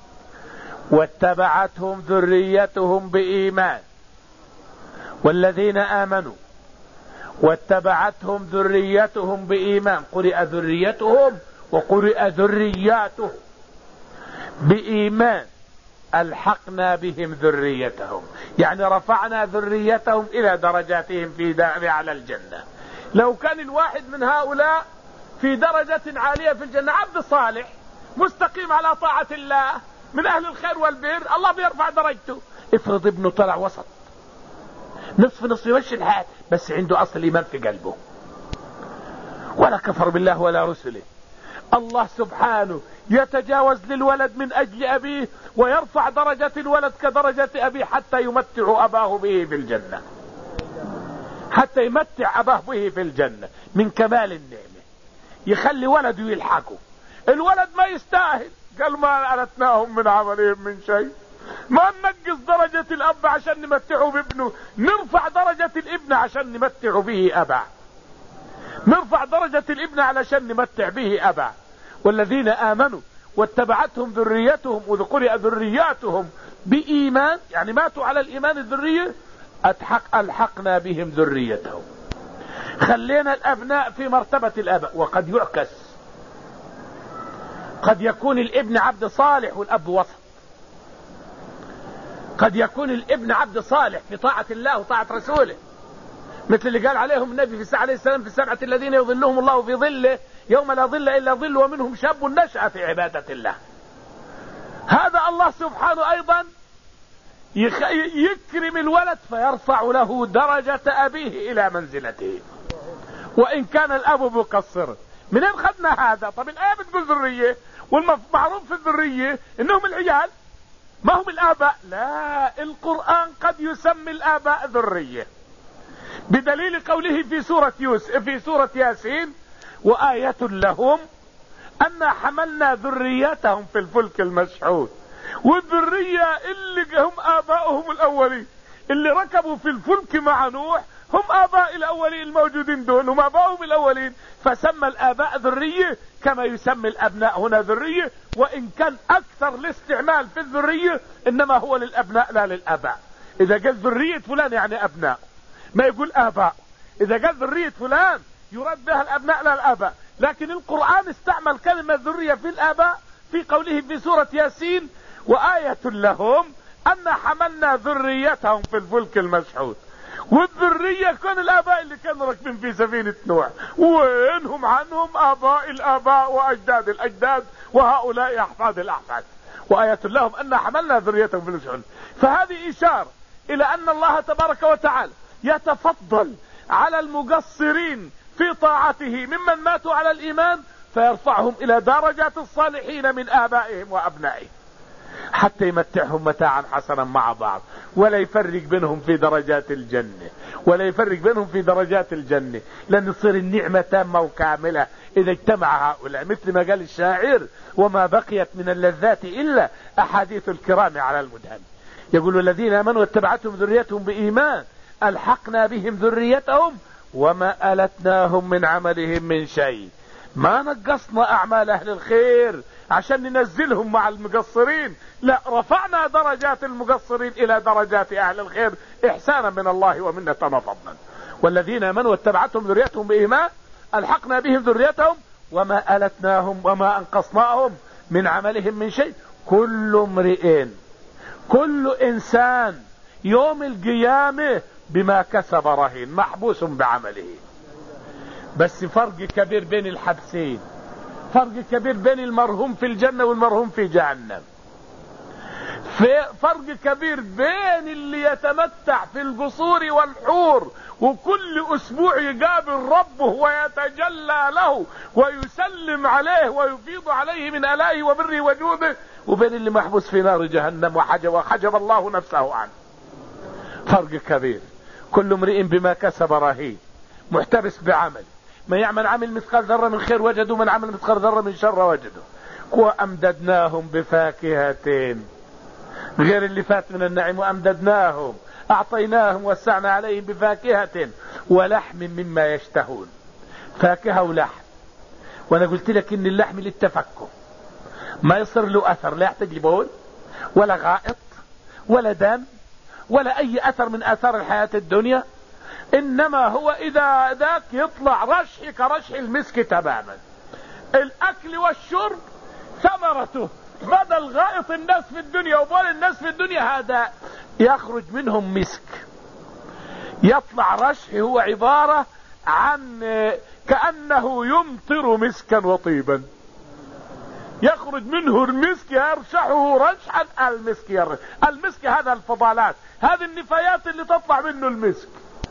واتبعتهم ذريتهم بإيمان، والذين آمنوا واتبعتهم ذريتهم بإيمان، قرئ ذريتهم وقرئ ذرياتهم بإيمان ألحقنا بهم ذريتهم، يعني رفعنا ذريتهم إلى درجاتهم في دار على الجنة. لو كان الواحد من هؤلاء في درجة عالية في الجنة، عبد صالح مستقيم على طاعة الله من أهل الخير والبر، الله بيرفع درجته. افرض ابنه طلع وسط نصف نصف يمشي الحال، بس عنده أصل إيمان في قلبه ولا كفر بالله ولا رسله، الله سبحانه يتجاوز للولد من أجل أبيه ويرفع درجة الولد كدرجة أبيه حتى يمتع أباه به في الجنة، حتى يمتع أباه به في الجنة من كمال النعمة. يخلي ولده يلحقه، الولد ما يستاهل، قال ما ألتناهم من عملهم من شيء، ما ننقص درجة الأب عشان نمتعه بابنه، نرفع درجة الابن عشان نمتع به أباه، نرفع درجة الابن علشان نمتع به أباه. والذين آمنوا واتبعتهم ذريتهم، وقرئ ذرياتهم بإيمان، يعني ماتوا على الإيمان الذرية، أتحق ألحقنا بهم ذريتهم. خلينا الأبناء في مرتبة الآباء. وقد يعكس، قد يكون الابن عبد صالح والأب وسط، قد يكون الابن عبد صالح في طاعة الله وطاعة رسوله، مثل اللي قال عليهم النبي في الساعة عليه السلام في السبعة الذين يظلهم الله في ظله يوم لا ظل إلا ظل، ومنهم شاب نشأ في عبادة الله. هذا الله سبحانه أيضا يكرم الولد فيرفع له درجة أبيه إلى منزلته وإن كان الأب مقصر. منين خدنا هذا؟ طب الآية بتقول ذرية، والمعروف في الذرية إنهم العيال ما هم الآباء. لا، القرآن قد يسمي الآباء ذرية، بدليل قوله في سورة يوسف في سورة ياسين وآية لهم أن حملنا ذريتهم في الفلك المشحون. والذرية اللي هم آبائهم الأولين اللي ركبوا في الفلك مع نوح هم آباء الأولين الموجودين دول، هم آبائهم الأولين، فسمى الآباء ذرية كما يسمي الأبناء هنا ذرية، وإن كان أكثر الاستعمال في الذرية إنما هو للأبناء لا للآباء. إذا قال ذرية فلان يعني أبناء، ما يقول آباء. إذا قال ذرية فلان يراد بها الأبناء لا الآباء، لكن القرآن استعمل كلمة ذرية في الآباء في قوله في سورة ياسين وآية لهم أن حملنا ذريتهم في الفلك المشحون. والذرية كان الآباء اللي كانوا راكبين في سفينة نوح، وينهم عنهم آباء الآباء وأجداد الأجداد وهؤلاء أحفاد الأحفاد. وآية لهم أن حملنا ذريتهم في المشحون. فهذه إشارة إلى أن الله تبارك وتعالى يتفضل على المقصرين في طاعته ممن ماتوا على الإيمان فيرفعهم إلى درجات الصالحين من آبائهم وأبنائهم حتى يمتعهم متاعا حسنا مع بعض، ولا يفرق بينهم في درجات الجنة، ولا يفرق بينهم في درجات الجنة، لأن تصير النعمة تامة وكاملة إذا اجتمع هؤلاء. مثل ما قال الشاعر وما بقيت من اللذات إلا أحاديث الكرام على المدهن. يقول الذين آمنوا واتبعتهم ذريتهم بإيمان ألحقنا بهم ذريتهم وما ألتناهم من عملهم من شيء. ما نقصنا أعمال أهل الخير عشان ننزلهم مع المقصرين، لا، رفعنا درجات المقصرين إلى درجات أهل الخير إحسانا من الله ومنة وفضلا. والذين آمنوا واتبعتهم ذريتهم بإيمان ألحقنا بهم ذريتهم وما ألتناهم وما أنقصناهم من عملهم من شيء. كل امرئ، كل إنسان يوم القيامة بما كسب رهين، محبوس بعمله. بس فرق كبير بين الحبسين، فرق كبير بين المرهوم في الجنة والمرهوم في جهنم، في فرق كبير بين اللي يتمتع في القصور والحور وكل اسبوع يقابل ربه ويتجلى له ويسلم عليه ويفيض عليه من آلائه وبره وجوده، وبين اللي محبوس في نار جهنم وحجب, وحجب الله نفسه عنه. فرق كبير. كل امرئ بما كسب رهين، محتبس بعمل، ما يعمل عمل مثقال ذرة من خير وجدوا، من عمل مثقال ذرة من شر وجدوا. وأمددناهم بفاكهة، غير اللي فات من النعيم، وأمددناهم أعطيناهم وسعنا عليهم بفاكهة ولحم مما يشتهون، فاكهة ولحم. وانا قلت لك ان اللحم للتفكه، ما يصير له اثر، لا يحتاج لبول ولا غائط ولا دم ولا اي اثر من اثار الحياة الدنيا، انما هو اذا ذاك يطلع رشح كرشح المسك تماما. الاكل والشرب ثمرته بدل غائط الناس في الدنيا وبول الناس في الدنيا، هذا يخرج منهم مسك، يطلع رشح هو عبارة عن كأنه يمطر مسكا وطيبا، يخرج منه المسك يرشحه رشحا. المسك يرشح. المسك هذا الفضالات، هذه النفايات اللي تطلع منه المسك.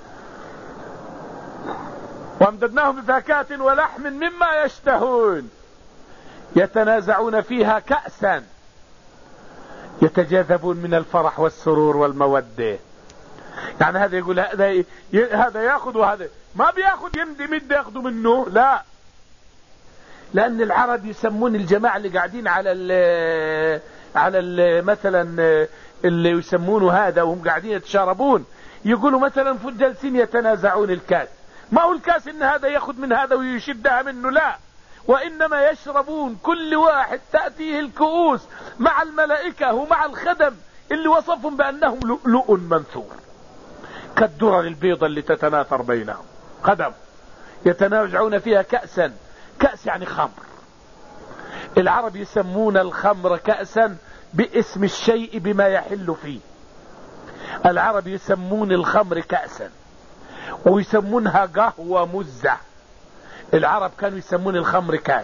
وامددناهم بفاكهة ولحم مما يشتهون يتنازعون فيها كأسا يتجاذبون من الفرح والسرور والمودة. يعني هذا يقول هذا هذا ياخذ وهذا ما بياخذ، يمدي مد ياخذوا منه، لا. لأن العرب يسمون الجماعة اللي قاعدين على ال على ال مثلا اللي يسمونه هذا وهم قاعدين يتشاربون، يقولوا مثلا جالسين يتنازعون الكاس. ما هو الكاس ان هذا ياخذ من هذا ويشدها منه، لا، وانما يشربون كل واحد تأتيه الكؤوس مع الملائكة ومع الخدم اللي وصفهم بأنهم لؤلؤ منثور كالدرر البيضة اللي تتناثر بينهم. خدم يتنازعون فيها كأسا، كأس يعني خمر. العرب يسمون الخمر كأسا باسم الشيء بما يحل فيه. العرب يسمون الخمر كأسا ويسمونها قهوة مزة. العرب كانوا يسمون الخمر كاس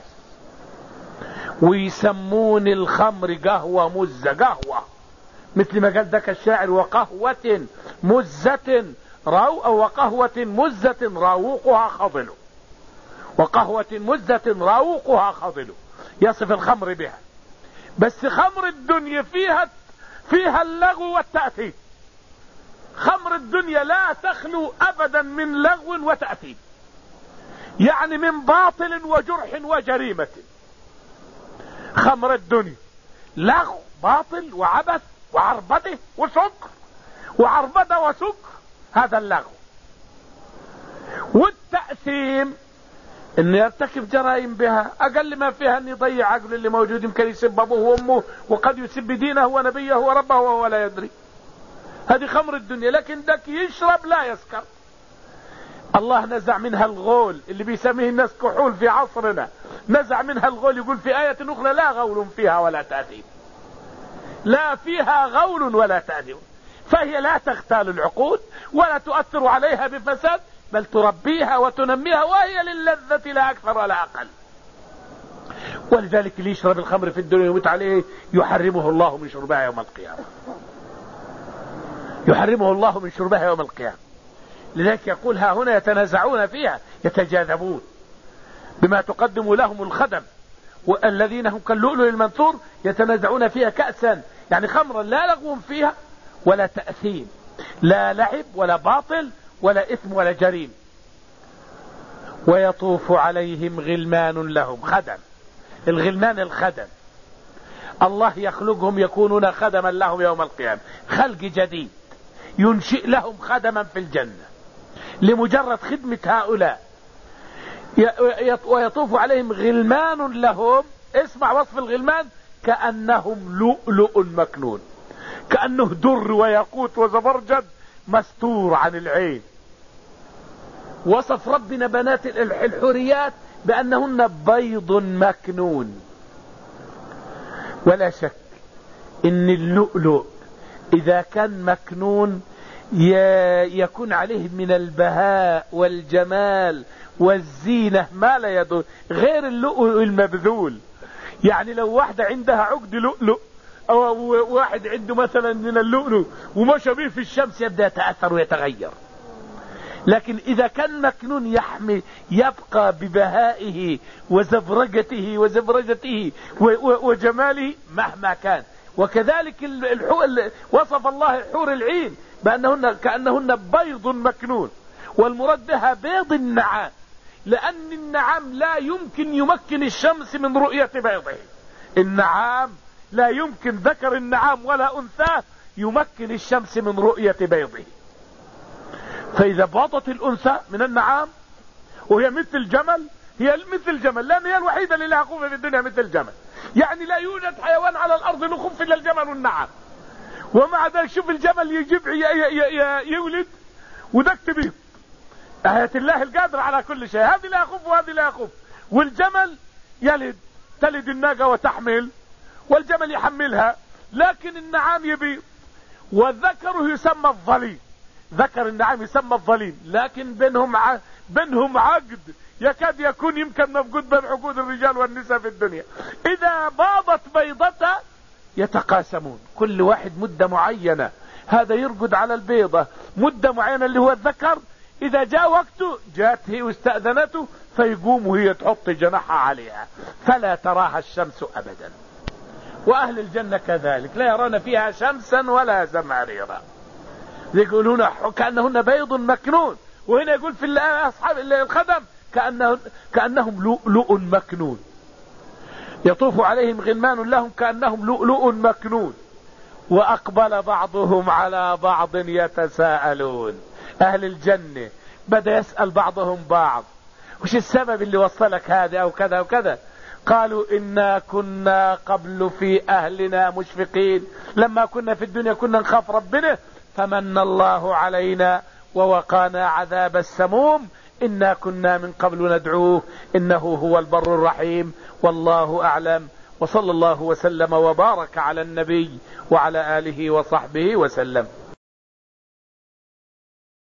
ويسمون الخمر قهوة مزة. قهوة مثل ما قال ذاك الشاعر: وقهوة مزة رو أو وقهوة مزة راوقها خضل. وقهوة مزة راوقها خضل، يصف الخمر بها. بس خمر الدنيا فيها فيها اللغو والتأثيم. خمر الدنيا لا تخلو أبدا من لغو وتأثيم، يعني من باطل وجرح وجريمة. خمر الدنيا لغو باطل وعبث وعربده وسكر، وعربده وسكر هذا اللغو. والتأثيم انه يرتكب جرائم بها، اقل ما فيها ان يضيع عقل اللي موجود، يمكن يسب ابوه وامه وقد يسب دينه ونبيه وربه وهو لا يدري. هذه خمر الدنيا. لكن ذاك يشرب لا يسكر. الله نزع منها الغول اللي بيسميه الناس كحول في عصرنا، نزع منها الغول. يقول في آية أخرى: لا غول فيها ولا تأثيم. لا فيها غول ولا تأثيم، فهي لا تغتال العقول ولا تؤثر عليها بفساد، بل تربيها وتنميها، وهي للذة لا أكثر ولا أقل. ولذلك اللي يشرب الخمر في الدنيا يموت عليه يحرمه الله من شربها يوم القيامة. يحرمه الله من شربها يوم القيامة. لذلك يقول: ها هنا يتنازعون فيها يتجاذبون بما تقدم لهم الخدم، والذين هم كاللؤلؤ المنثور يتنازعون فيها كأسا، يعني خمرا لا لغو فيها ولا تأثيم، لا لعب ولا باطل ولا إثم ولا جريم. ويطوف عليهم غلمان لهم خدم. الغلمان الخدم، الله يخلقهم يكونون خدما لهم يوم القيامة، خلق جديد ينشئ لهم خدما في الجنة لمجرد خدمة هؤلاء. ويطوف عليهم غلمان لهم، اسمع وصف الغلمان: كأنهم لؤلؤ مكنون، كأنه در وياقوت وزبرجد مستور عن العين. وصف ربنا بنات الحوريات بأنهن بيض مكنون. ولا شك ان اللؤلؤ اذا كان مكنون يكون عليه من البهاء والجمال والزينة ما لا يدور، غير اللؤلؤ المبذول. يعني لو واحدة عندها عقد لؤلؤ او واحد عنده مثلا من اللؤلؤ ومشى به في الشمس يبدأ يتأثر ويتغير. لكن اذا كان مكنون يحمي يبقى ببهائه وزبرجته وزبرجته وجماله مهما كان. وكذلك الحور وصف الله الحور العين بأنهن كأنهن بيض مكنون، والمراد بها بيض النعام، لأن النعام لا يمكن يمكن الشمس من رؤية بيضه. النعام لا يمكن ذكر النعام ولا أنثاه يمكن الشمس من رؤية بيضه. فإذا باضت الأنثى من النعام وهي مثل الجمل، هي مثل الجمل لأن هي الوحيدة اللي لها خوف في الدنيا مثل الجمل. يعني لا يوجد حيوان على الأرض له خوف إلا الجمل والنعام، ومع ذلك شوف الجمل يجيب يولد ودك تبيض. آية الله القادر على كل شيء، هذه لا خوف وهذه لا خوف. والجمل يلد، تلد الناقة وتحمل والجمل يحملها، لكن النعام يبيض. والذكر يسمى الظليم، ذكر النعام يسمى الظليم، لكن بينهم ع... بينهم عقد يكاد يكون يمكن مفقود بين عقود الرجال والنساء في الدنيا. إذا باضت بيضة يتقاسمون، كل واحد مدة معينة، هذا يرقد على البيضة مدة معينة اللي هو الذكر، إذا جاء وقته جاءت هي واستأذنته فيقوم وهي تحط جناحها عليها فلا تراها الشمس أبدا. وأهل الجنة كذلك لا يرون فيها شمسا ولا زمهريرا، يقولون كأنهن بيض مكنون. وهنا يقول في أصحاب الخدم كأنهم, كأنهم لؤلؤ مكنون، يطوف عليهم غلمان لهم كأنهم لؤلؤ مكنون. وأقبل بعضهم على بعض يتساءلون. أهل الجنة بدأ يسأل بعضهم بعض وش السبب اللي وصلك هذا أو كذا وكذا؟ قالوا إنا كنا قبل في أهلنا مشفقين، لما كنا في الدنيا كنا نخاف ربنا فمن الله علينا ووقانا عذاب السموم، إنا كنا من قبل ندعوه إنه هو البر الرحيم. والله أعلم، وصلى الله وسلم وبارك على النبي وعلى آله وصحبه وسلم.